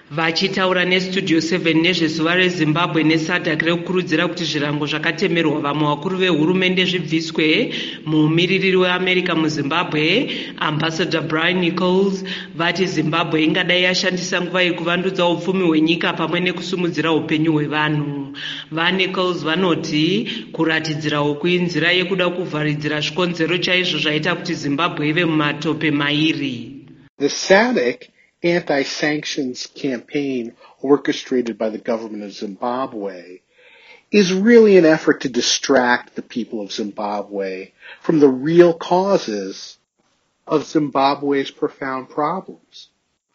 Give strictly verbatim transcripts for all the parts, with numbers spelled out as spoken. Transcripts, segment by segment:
Vachitaura nestudio seven nezvezuva reZimbabwe nesadhak rekukurudzira kuti zvirango zvakatemerwa vamwe vakuru vehurumende zvibviswe, mumiririri weAmerica muZimbabwe Ambassador Brian Nichols vati Zimbabwe ingadai yashandisa nguva yekuvandudza upfumi hwenyika pamwe nekusumudzira upenyu hwevanhu. VaNichols vanoti kuratidzira uku inzira yekuda kuvharidzira zvikonzero chaizvo zvaita kuti Zimbabwe ive mumatope mairi. The SADC anti-sanctions campaign orchestrated by the government of Zimbabwe is really an effort to distract the people of Zimbabwe from the real causes of Zimbabwe's profound problems.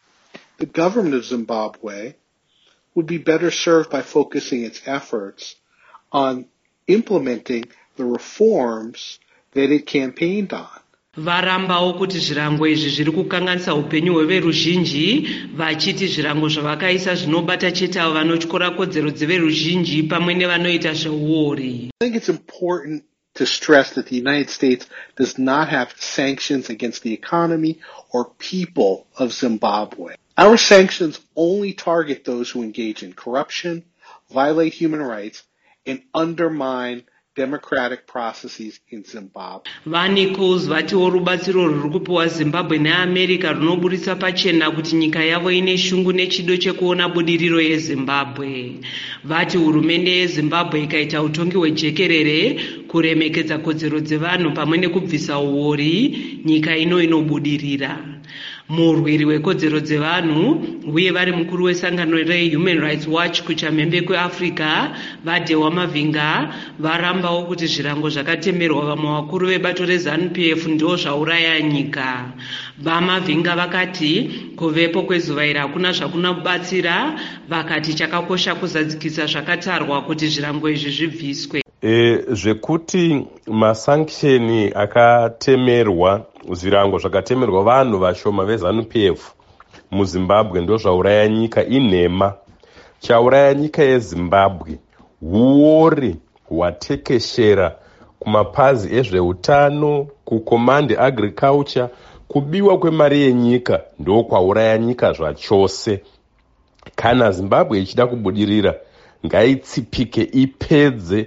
The government of Zimbabwe would be better served by focusing its efforts on implementing the reforms that it campaigned on. Varambawo kuti zvirango izvi zviri kukanganisa upenyu hweveruzhinji, vachiti zvirango zvavakaisa zvinobata chete avo vanotyora kodzero dzeveruzhinji pamwe nevanoita zveuori. I think it's important to stress that the United States does not have sanctions against the economy or people of Zimbabwe. Our sanctions only target those who engage in corruption, violate human rights, and undermine democratic processes in Zimbabwe. VaNichols vatiwo rubatsiro rwuri kupiwa Zimbabwe neAmerica runoburitsa pachena kuti nyika yavo ine shungu nechido chekuona budiriro yeZimbabwe. Vati hurumende yeZimbabwe ikaita utongi hwejekerere, kuremekedza kodzero dzevanhu pamwe nekubvisa uori, nyika ino inobudirira. Murwiri wekodzero dzevanhu uye vari mukuru wesangano reHuman Rights Watch kuchamhembe kweAfrica vaDhewa Mavinga varambawo kuti zvirango zvakatemerwa vamwe vakuru vebato reZANU P F ndo zvauraya nyika. VaMavinga vakati kuvepo kwezuva iri hakuna zvakuna kubatsira, vakati chakakosha kuzadzikisa zvakatarwa kuti zvirango izvi zvibviswe. E, zvekuti masanksheni akatemerwa zvirango zvakatemerwa vanhu vashoma veZANU P F muZimbabwe ndo zvauraya nyika inhema. Chauraya nyika yeZimbabwe huori hwatekeshera kumapazi ezveutano, kucommand agriculture, kubiwa kwemari yenyika ndo kwauraya nyika zvachose. Kana Zimbabwe ichida kubudirira ngaitsipike ipedze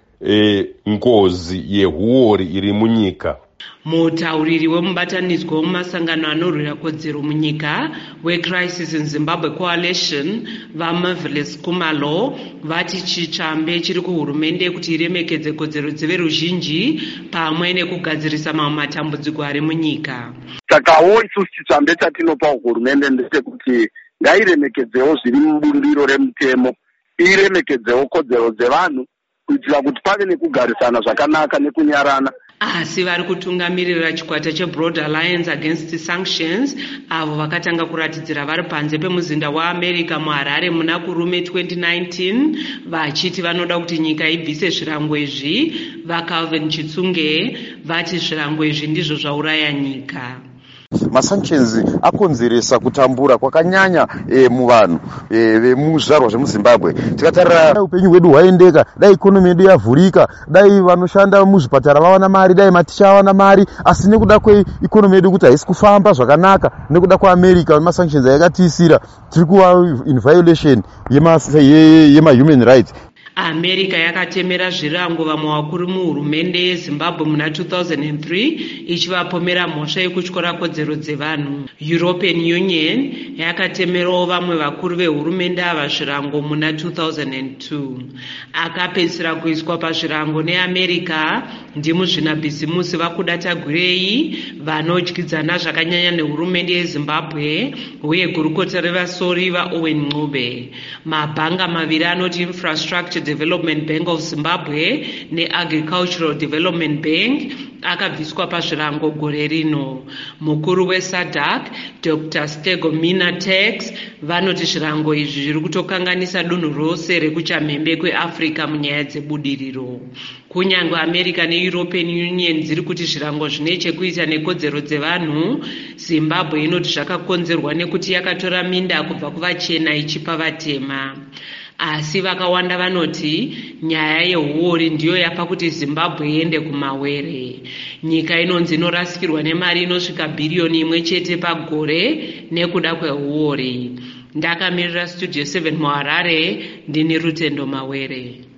e, ngozi yehuori iri munyika. Mutauriri wemubatanidzwa wemasangano anorwira kodzero munyika weCrisis in Zimbabwe Coalition vaMarvelous Kumalo vati chitsvambe chiri kuhurumende kuti iremekedze kodzero dzeveruzhinji pamwe nekugadzirisa mamwe matambudziko ari munyika. Sakawo isusu chitsvambe chatinopa hurumende ndechekuti ngairemekedzewo zviri mubumbiro remutemo, iremekedzewo kodzero dzevanhu kuitira kuti pave nekugarisana zvakanaka nekunyarana. Asi vari kutungamirira chikwata cheBroad Alliance Against Sanctions avo vakatanga kuratidzira vari panze pemuzinda weAmerica muHarare muna kurume twenty nineteen vachiti vanoda kuti nyika ibvise zvirango izvi. VaCalvin Chitsunge vati zvirango izvi ndizvo zvauraya nyika. Masanctions akonzeresa kutambura kwakanyanya e, muvanhu e, vemuzvarwa zvemuZimbabwe. Tikatarira upenyu hwedu hwaendeka, dai ikonomi yedu yavhurika, dai vanoshanda muzvipatara vawana mari, dai maticha vawana mari, asi nekuda kweikonomi yedu kuti haisi kufamba zvakanaka nekuda kwaAmerica masanctions yakatiisira, tiri kuva in violation yema yema human rights. America yakatemera zvirango vamwe vakuru muhurumende yeZimbabwe muna two thousand three ichivapomera mhosva yekutyora kodzero dzevanhu. European Union yakatemerawo vamwe vakuru vehurumende ava zvirango muna two thousand two. Akapedzisira kuiswa pazvirango neAmerica ndimuzvinabhizimusi vakuda tagwirei vanodyidzana zvakanyanya nehurumende yeZimbabwe uye gurukota revasori vaOwen Ncube. Mabhanga maviri anoti Infrastructure Development Bank of Zimbabwe neAgricultural Development Bank akabviswa pazvirango gore rino. Mukuru weSADC Doctor Stego Minatex vanoti zvirango izvi zviri kutokanganisa dunhu rose rekuchamhembe kweAfrica munyaya dzebudiriro. Kunyange America neEuropean Union dziri kuti zvirango zvine chekuita nekodzero dzevanhu, Zimbabwe inoti zvakakonzerwa nekuti yakatora minda kubva kuvachena ichipa vatema. Asi vakawanda vanoti nyaya yehuori ndiyo yapa kuti Zimbabwe iende kumawere. Nyika inonzi inorasikirwa nemari inosvika bhiriyoni imwe chete pagore nekuda kwehuori. ndakamirira studio seven muharare ndini Rutendo Mawere.